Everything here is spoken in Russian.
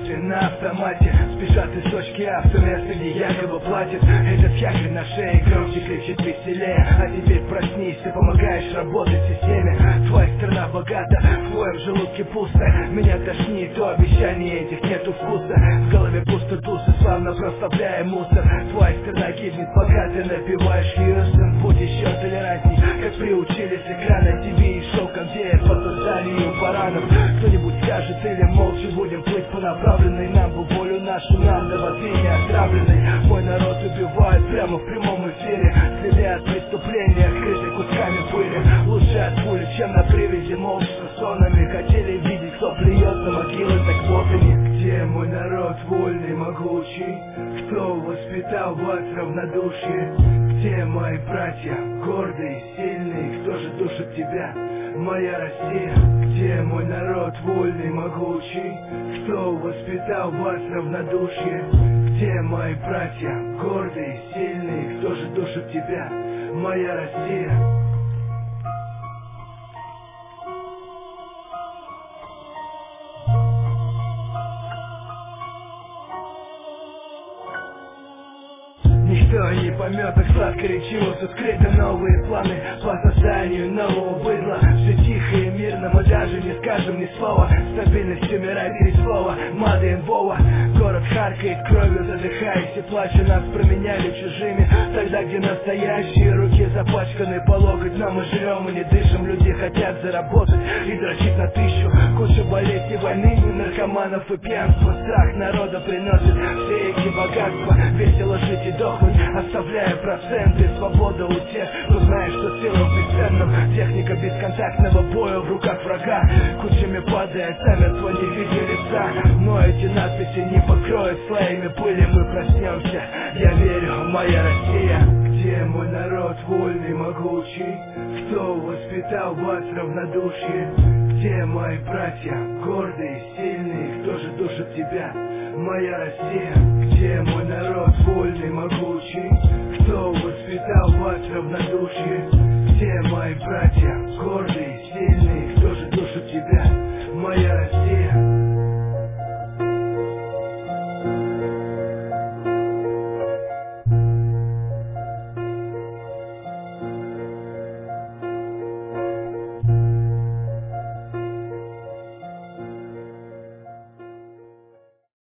путешествие на автомате. Спешат из точки А в то место, где якобы платят. Этот якорь на шее громче кричит веселее. А теперь проснись, ты помогаешь работать системе. Твоя страна богата, в твоем желудке пусто. Меня тошнит, то обещаний этих нету вкуса. В голове пусто туса, славно прославляя мусор. Твоя страна гибнет, пока ты напиваешь Хьюстон. Будь еще толерантней, как приучили с экрана ТВ и шоу конвейер по созданию баранов. Кто-нибудь скажет или молча будем плыть по направленной нам бы волю нашу нам до воды не отравленной. Мой народ убивает прямо в прямом эфире. Следы от преступления, скрыты кусками пыли. Лучше от пули, чем на привязи, молча с сонами. Хотели видеть, кто плюет на могилы, так вот они. Где мой народ вольный, могучий? Кто воспитал вас равнодушие? Где мои братья, гордые, сильные? Кто же душит тебя, моя Россия? Где мой народ вольный, могучий? Кто воспитал вас равнодушие? Где мои братья, гордые, сильные? Кто же душит тебя, моя Россия? Никто не поймет, как сладко речиво, тут скрыты новые планы по созданию нового быдла. Все тихо и мирно, мы даже не скажем ни слова. Стабильностью мира переслова, Мады Вова. Город харкает кровью, задыхаясь и плача. Нас променяли чужими, тогда где настоящие руки запачканы по локоть. Но мы живем и не дышим, люди хотят заработать и дрочить на 1000. Куча болезней, войны, наркоманов и пьянства. Страх народа приносит все эти богатства. Весело жить и дохнуть, оставляя проценты. Свобода у тех, кто знает, что сила в бесценном. Техника бесконтактного боя в руках врага. Кучами падает замертво, не видя лица. Но эти надписи не покроют слоями пыли. Мы проснемся, я верю, моя Россия. Где мой народ вольный, могучий? Кто воспитал вас равнодушие? Где мои братья, гордые, сильные? Кто же душит тебя, моя Россия? Где мой народ вольный, могучий? Кто воспитал вас равнодушие? Где мои братья, гордые, сильные? Кто же душит тебя, моя Россия?